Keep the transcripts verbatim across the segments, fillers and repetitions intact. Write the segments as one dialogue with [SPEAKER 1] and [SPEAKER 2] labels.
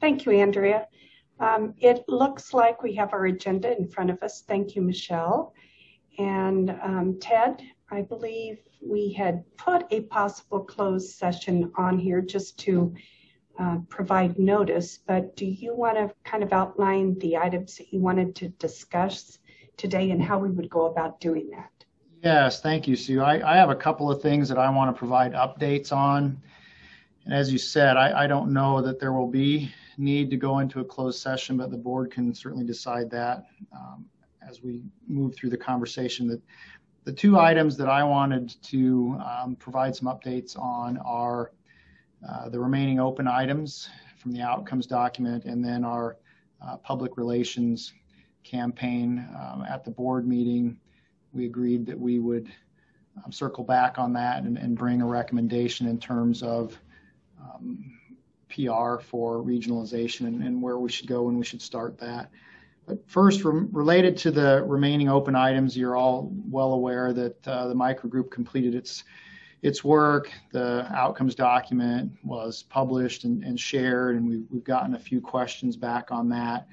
[SPEAKER 1] Thank you, Andrea. Um, it looks like we have our agenda in front of us. Thank you, Michelle. And um, Ted, I believe we had put a possible closed session on here just to uh, provide notice, but do you want to kind of outline the items that you wanted to discuss today and how we would go about doing that?
[SPEAKER 2] Yes, thank you, Sue. I, I have a couple of things that I want to provide updates on. And as you said, I, I don't know that there will be need to go into a closed session, but the board can certainly decide that um, as we move through the conversation. That the two items that I wanted to um, provide some updates on are uh, the remaining open items from the outcomes document, and then our uh, public relations campaign. Um, at the board meeting, we agreed that we would um, circle back on that and, and bring a recommendation in terms of um, P R for regionalization and, and where we should go and we should start that. But first, re- related to the remaining open items, you're all well aware that uh, the microgroup completed its its work. The outcomes document was published and, and shared, and we've, we've gotten a few questions back on that.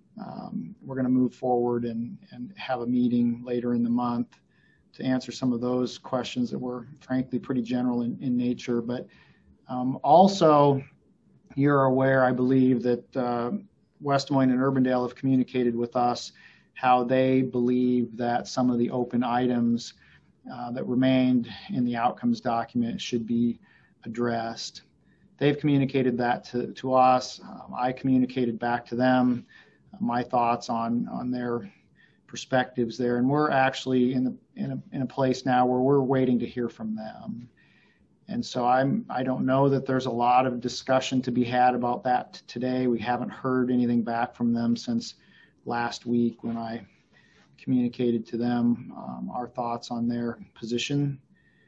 [SPEAKER 2] Um, we're going to move forward and, and have a meeting later in the month to answer some of those questions that were frankly pretty general in, in nature. But um, also, you're aware, I believe, that uh, West Des Moines and Urbandale have communicated with us how they believe that some of the open items uh, that remained in the outcomes document should be addressed. They've communicated that to, to us. Um, I communicated back to them my thoughts on, on their perspectives there. And we're actually in, the, in, a, in a place now where we're waiting to hear from them. And so I'm, I don't know that there's a lot of discussion to be had about that today. We haven't heard anything back from them since last week when I communicated to them um, our thoughts on their position.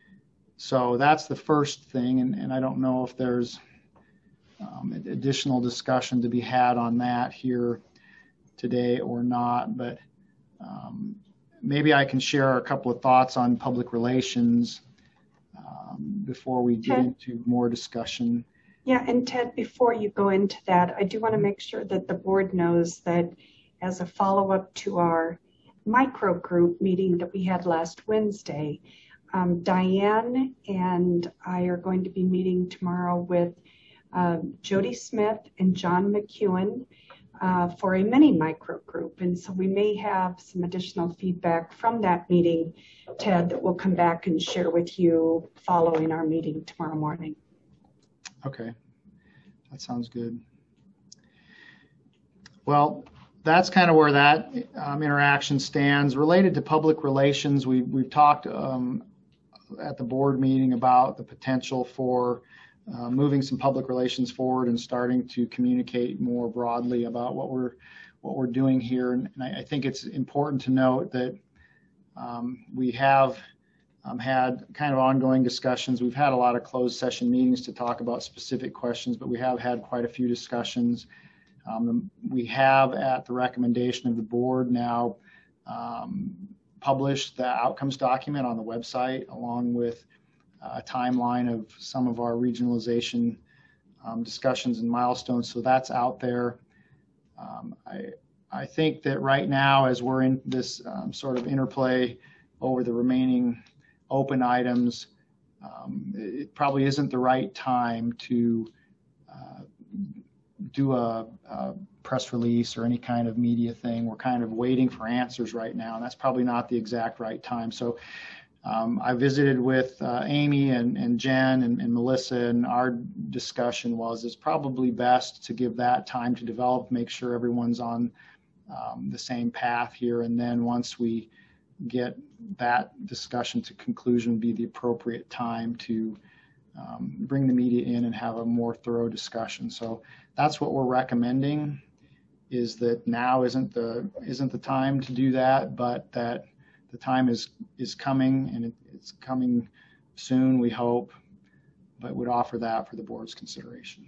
[SPEAKER 2] So that's the first thing. And, and I don't know if there's um, additional discussion to be had on that here today or not, but um, maybe I can share a couple of thoughts on public relations um, before we get
[SPEAKER 1] Ted,
[SPEAKER 2] into more discussion.
[SPEAKER 1] Yeah, and Ted, before you go into that, I do want to make sure that the board knows that as a follow-up to our micro group meeting that we had last Wednesday, um, Diane and I are going to be meeting tomorrow with uh, Jody Smith and John McEwen Uh, for a mini micro group. And so we may have some additional feedback from that meeting, Ted, that we'll come back and share with you following our meeting tomorrow morning.
[SPEAKER 2] Okay, that sounds good. Well, that's kind of where that um, interaction stands. Related to public relations, we, we've talked um, at the board meeting about the potential for Uh, moving some public relations forward and starting to communicate more broadly about what we're what we're doing here. And, and I, I think it's important to note that um, we have um, had kind of ongoing discussions. We've had a lot of closed session meetings to talk about specific questions, but we have had quite a few discussions. Um, we have, at the recommendation of the board, now um, published the outcomes document on the website, along with a timeline of some of our regionalization um, discussions and milestones. So that's out there. Um, I, I think that right now, as we're in this um, sort of interplay over the remaining open items, um, it probably isn't the right time to uh, do a, a press release or any kind of media thing. We're kind of waiting for answers right now, and that's probably not the exact right time. So Um, I visited with uh, Amy and, and Jen and, and Melissa, and our discussion was it's probably best to give that time to develop, make sure everyone's on um, the same path here, and then once we get that discussion to conclusion would be the appropriate time to um, bring the media in and have a more thorough discussion. So that's what we're recommending, is that now isn't the isn't the time to do that, but that the time is, is coming, and it, it's coming soon, we hope, but would offer that for the board's consideration.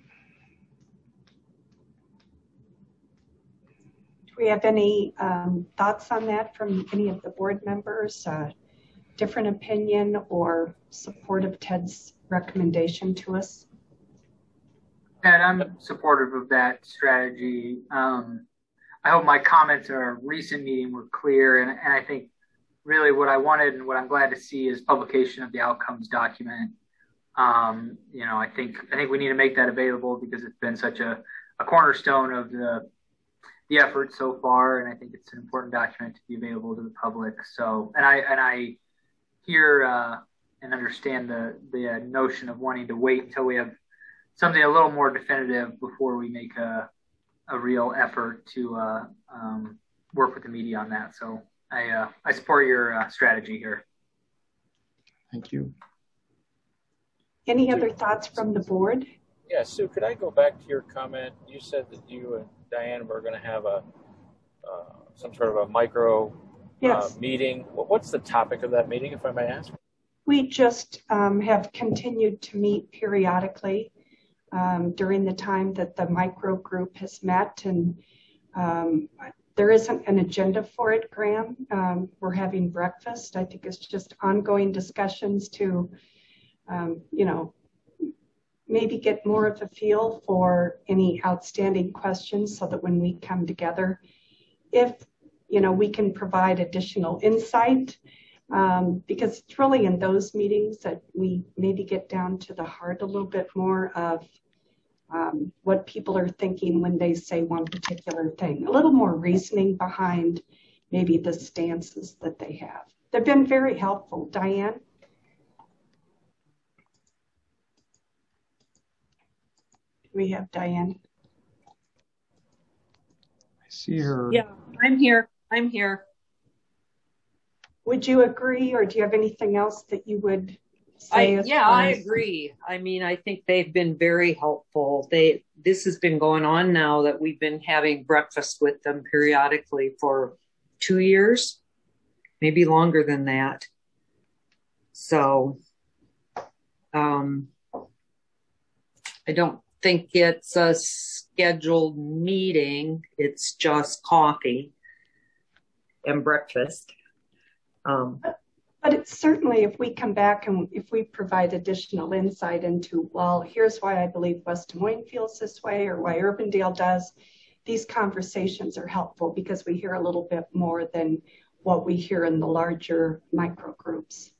[SPEAKER 1] Do we have any um, thoughts on that from any of the board members? Uh, different opinion or support of Ted's recommendation to us?
[SPEAKER 3] Ted, I'm supportive of that strategy. Um, I hope my comments at our recent meeting were clear, and, and I think really what I wanted and what I'm glad to see is publication of the outcomes document. Um, you know, I think I think we need to make that available because it's been such a, a cornerstone of the the effort so far, and I think it's an important document to be available to the public. So, and I and I hear uh, and understand the the uh, notion of wanting to wait until we have something a little more definitive before we make a a real effort to uh, um, work with the media on that. So I uh, I support your uh, strategy here.
[SPEAKER 2] Thank you.
[SPEAKER 1] Any other thoughts from the board?
[SPEAKER 4] Yeah, Sue, could I go back to your comment? You said that you and Diane were going to have a uh, some sort of a micro
[SPEAKER 1] yes.
[SPEAKER 4] uh, meeting. What's the topic of that meeting, if I may ask?
[SPEAKER 1] We just um, have continued to meet periodically um, during the time that the micro group has met, and um, there isn't an agenda for it, Graham. Um, we're having breakfast. I think it's just ongoing discussions to, um, you know, maybe get more of a feel for any outstanding questions so that when we come together, if, you know, we can provide additional insight, um, because it's really in those meetings that we maybe get down to the heart a little bit more of um, what people are thinking when they say one particular thing, a little more reasoning behind maybe the stances that they have. They've been very helpful. Diane? We have Diane.
[SPEAKER 2] I see her.
[SPEAKER 5] Yeah, I'm here. I'm here.
[SPEAKER 1] Would you agree, or do you have anything else that you would say?
[SPEAKER 5] I, yeah, I agree. I mean, I think they've been very helpful. They this has been going on now that we've been having breakfast with them periodically for two years, maybe longer than that. So, um, I don't think it's a scheduled meeting. It's just coffee and breakfast. Um,
[SPEAKER 1] but, but it's certainly, if we come back and if we provide additional insight into, well, here's why I believe West Des Moines feels this way or why Urbandale does, these conversations are helpful because we hear a little bit more than what we hear in the larger micro groups.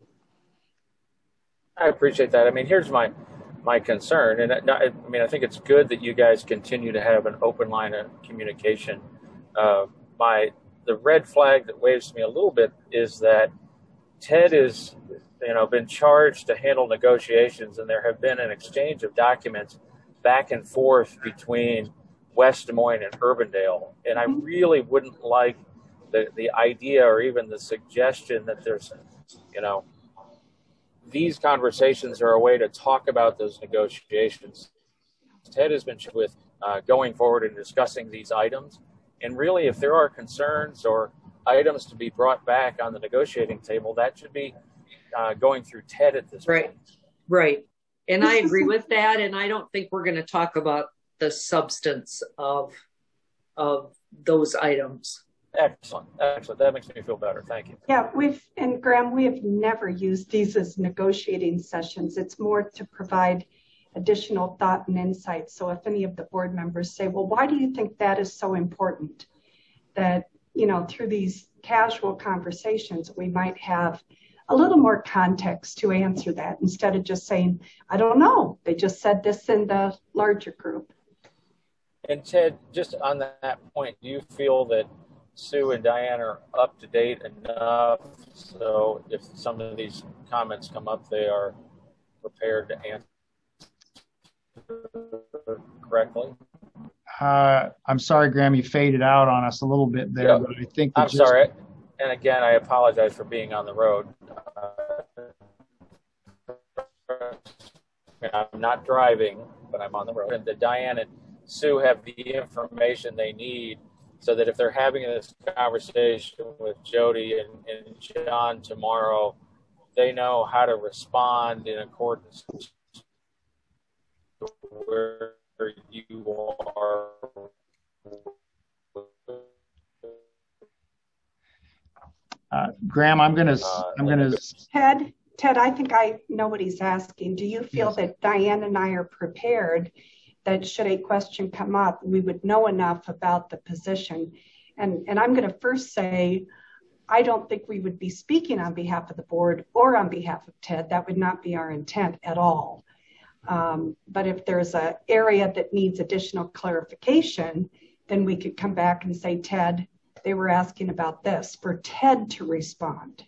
[SPEAKER 4] I appreciate that. I mean, here's my my concern, and I, I mean, I think it's good that you guys continue to have an open line of communication. Uh, my the red flag that waves me a little bit is that Ted is, you know, been charged to handle negotiations, and there have been an exchange of documents back and forth between West Des Moines and Urbandale, and I really wouldn't like the the idea or even the suggestion that there's, you know, these conversations are a way to talk about those negotiations. Ted has been with uh, going forward and discussing these items. And really, if there are concerns or items to be brought back on the negotiating table, that should be uh, going through Ted at this
[SPEAKER 5] right.
[SPEAKER 4] point.
[SPEAKER 5] Right. And I agree with that. And I don't think we're going to talk about the substance of, of those items.
[SPEAKER 4] Excellent. Excellent. That makes me feel better. Thank you.
[SPEAKER 1] Yeah, we've, and Graham, we have never used these as negotiating sessions. It's more to provide additional thought and insight. So if any of the board members say, well, why do you think that is so important? That, you know, through these casual conversations, we might have a little more context to answer that instead of just saying, I don't know. They just said this in the larger group.
[SPEAKER 4] And Ted, just on that point, do you feel that Sue and Diane are up to date enough so if some of these comments come up, they are prepared to answer correctly?
[SPEAKER 2] Uh, I'm sorry, Graham, you faded out on us a little bit there,
[SPEAKER 4] yeah.
[SPEAKER 2] but I think
[SPEAKER 4] I'm
[SPEAKER 2] just...
[SPEAKER 4] sorry. And again, I apologize for being on the road. Uh, I'm not driving, but I'm on the road. And that Diane and Sue have the information they need so that if they're having this conversation with Jody and, and John tomorrow, they know how to respond in accordance to where you are.
[SPEAKER 2] Uh, Graham, I'm gonna, uh, I'm gonna.
[SPEAKER 1] Ted, Ted, I think I know what he's asking. Do you feel yes. that Diane and I are prepared that should a question come up, we would know enough about the position. And, and I'm going to first say, I don't think we would be speaking on behalf of the board or on behalf of Ted. That would not be our intent at all. Um, but if there's an area that needs additional clarification, then we could come back and say, Ted, they were asking about this, for Ted to respond.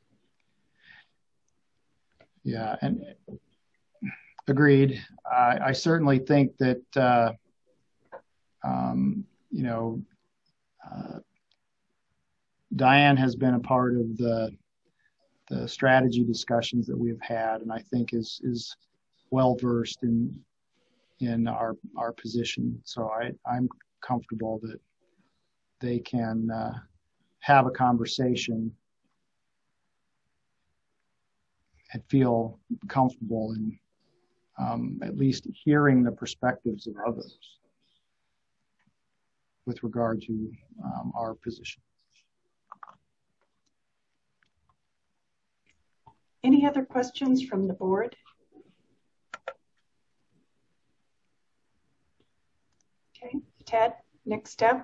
[SPEAKER 2] Yeah, and agreed. I, I certainly think that, uh, um, you know, uh, Diane has been a part of the the strategy discussions that we've had, and I think is is well versed in in our our position. So I I'm comfortable that they can uh, have a conversation and feel comfortable in um, at least hearing the perspectives of others with regard to um, our position.
[SPEAKER 1] Any other questions from the board? Okay, Ted, next step.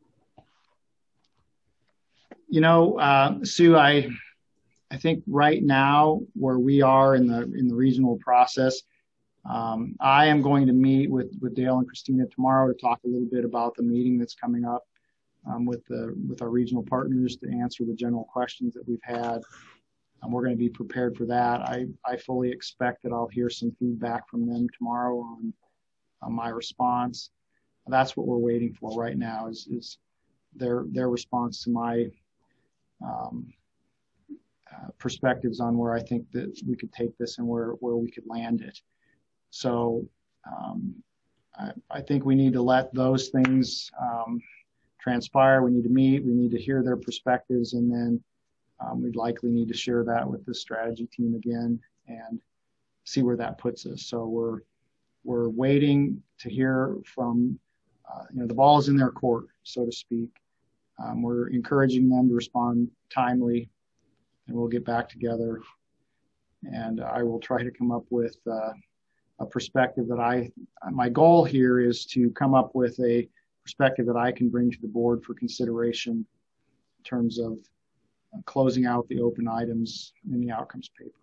[SPEAKER 2] You know, uh, Sue, I I think right now where we are in the in the regional process, um, I am going to meet with with Dale and Christina tomorrow to talk a little bit about the meeting that's coming up um, with the with our regional partners to answer the general questions that we've had. Um, we're going to be prepared for that. I, I fully expect that I'll hear some feedback from them tomorrow on, on my response. That's what we're waiting for right now is, is their their response to my um, uh, perspectives on where I think that we could take this and where, where we could land it. So um, I, I think we need to let those things um, transpire. We need to meet. We need to hear their perspectives, and then Um, we'd likely need to share that with the strategy team again and see where that puts us. So we're we're waiting to hear from, uh, you know, the ball is in their court, so to speak. Um, we're encouraging them to respond timely, and we'll get back together. And I will try to come up with uh, a perspective that I, my goal here is to come up with a perspective that I can bring to the board for consideration in terms of closing out the open items in the outcomes paper.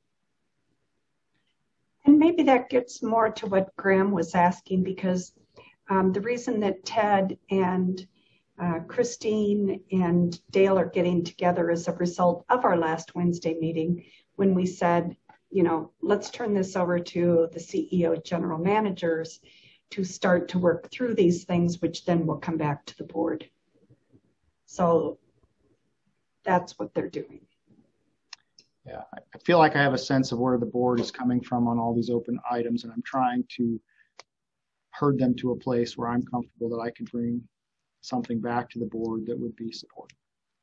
[SPEAKER 1] And maybe that gets more to what Graham was asking, because um, the reason that Ted and uh, Christine and Dale are getting together is a result of our last Wednesday meeting when we said, you know, let's turn this over to the C E O general managers to start to work through these things, which then will come back to the board. So that's what they're doing.
[SPEAKER 2] Yeah, I feel like I have a sense of where the board is coming from on all these open items, and I'm trying to herd them to a place where I'm comfortable that I can bring something back to the board that would be supported.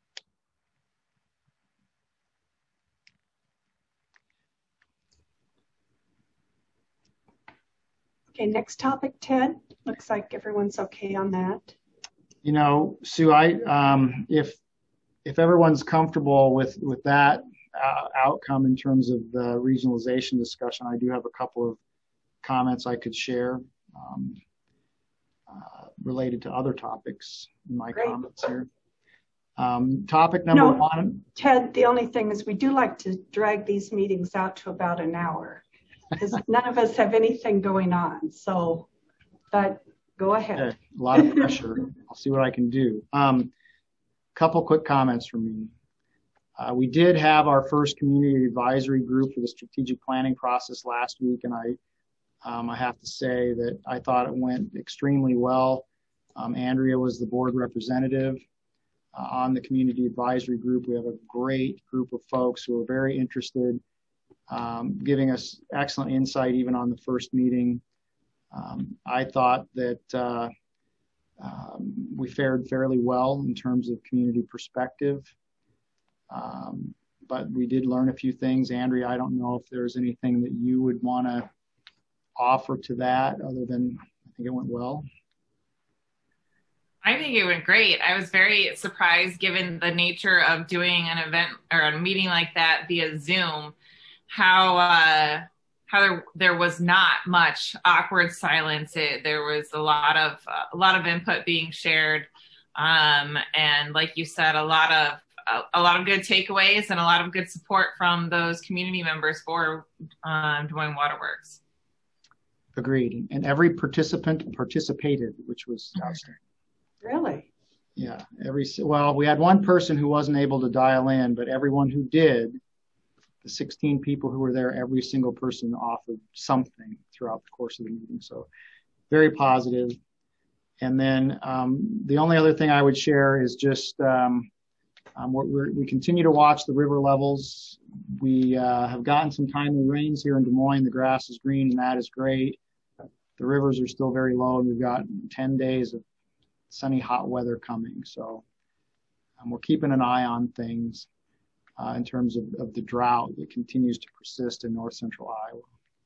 [SPEAKER 1] Okay, next topic, Ted. Looks like everyone's okay on that.
[SPEAKER 2] You know, Sue, I um, if if everyone's comfortable with with that uh, outcome in terms of the regionalization discussion, I do have a couple of comments I could share um, uh, related to other topics in my
[SPEAKER 1] Great.
[SPEAKER 2] comments here. Um, topic number
[SPEAKER 1] no,
[SPEAKER 2] one.
[SPEAKER 1] Ted, the only thing is we do like to drag these meetings out to about an hour because none of us have anything going on. So, but go ahead.
[SPEAKER 2] Okay. A lot of pressure. I'll see what I can do. Um, couple quick comments from me. Uh, we did have our first community advisory group for the strategic planning process last week, and I um, I have to say that I thought it went extremely well. Um, Andrea was the board representative uh, on the community advisory group. We have a great group of folks who are very interested, um, giving us excellent insight even on the first meeting. Um, I thought that uh, um, we fared fairly well in terms of community perspective. Um, but we did learn a few things. Andrea, I don't know if there's anything that you would want to offer to that other than I think it went well.
[SPEAKER 6] I think it went great. I was very surprised, given the nature of doing an event or a meeting like that via Zoom, how uh, how there, there was not much awkward silence. It, there was a lot of uh, a lot of input being shared, um, and like you said, a lot of a, a lot of good takeaways and a lot of good support from those community members for um, Des Moines Waterworks.
[SPEAKER 2] Agreed, and every participant participated, which was outstanding.
[SPEAKER 1] Really?
[SPEAKER 2] Yeah, every well, we had one person who wasn't able to dial in, but everyone who did, the sixteen people who were there, every single person offered something throughout the course of the meeting. So very positive. And then um, the only other thing I would share is just um, um, we're, we're, we continue to watch the river levels. We uh, have gotten some timely rains here in Des Moines. The grass is green, and that is great. The rivers are still very low, and we've got ten days of sunny, hot weather coming. So um, we're keeping an eye on things uh, in terms of, of the drought that continues to persist in north central Iowa.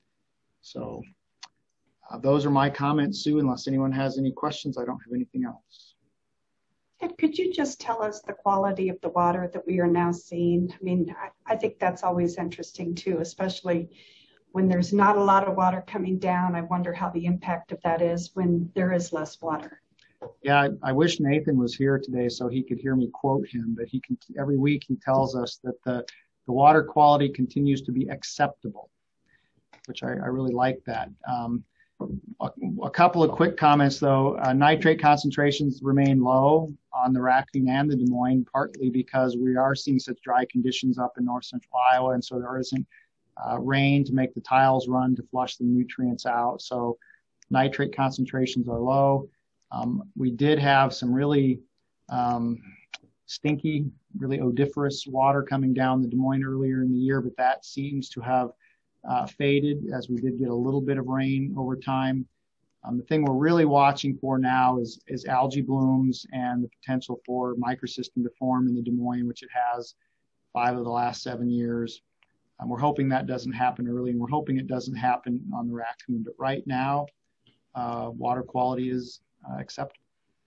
[SPEAKER 2] So uh, those are my comments, Sue. Unless anyone has any questions, I don't have anything else.
[SPEAKER 1] And could you just tell us the quality of the water that we are now seeing? I mean, I, I think that's always interesting too, especially when there's not a lot of water coming down. I wonder how the impact of that is when there is less water.
[SPEAKER 2] Yeah, I, I wish Nathan was here today so he could hear me quote him, but he can, every week he tells us that the, the water quality continues to be acceptable, which I, I really like that. Um, a, a couple of quick comments though. Uh, nitrate concentrations remain low on the Raccoon and the Des Moines, partly because we are seeing such dry conditions up in north central Iowa, and so there isn't uh, rain to make the tiles run to flush the nutrients out. So nitrate concentrations are low. Um, we did have some really um, stinky, really odoriferous water coming down the Des Moines earlier in the year, but that seems to have uh, faded as we did get a little bit of rain over time. Um, the thing we're really watching for now is, is algae blooms and the potential for microcystin to form in the Des Moines, which it has five of the last seven years. Um, we're hoping that doesn't happen early, and we're hoping it doesn't happen on the Raccoon. But right now, uh, water quality is Uh, acceptable.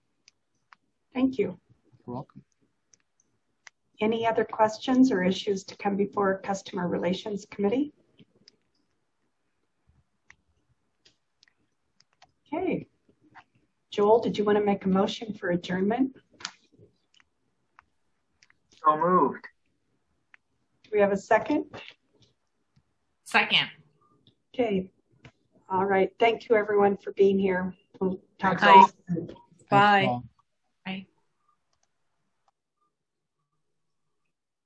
[SPEAKER 1] Thank you.
[SPEAKER 2] You're welcome.
[SPEAKER 1] Any other questions or issues to come before Customer Relations Committee? Okay. Joel, did you want to make a motion for adjournment?
[SPEAKER 3] So moved.
[SPEAKER 1] Do we have a second?
[SPEAKER 6] Second.
[SPEAKER 1] Okay. All right. Thank you, everyone, for being here. We'll talk to
[SPEAKER 6] Bye.
[SPEAKER 1] you soon.
[SPEAKER 2] Thanks,
[SPEAKER 5] Bye.
[SPEAKER 2] Paul.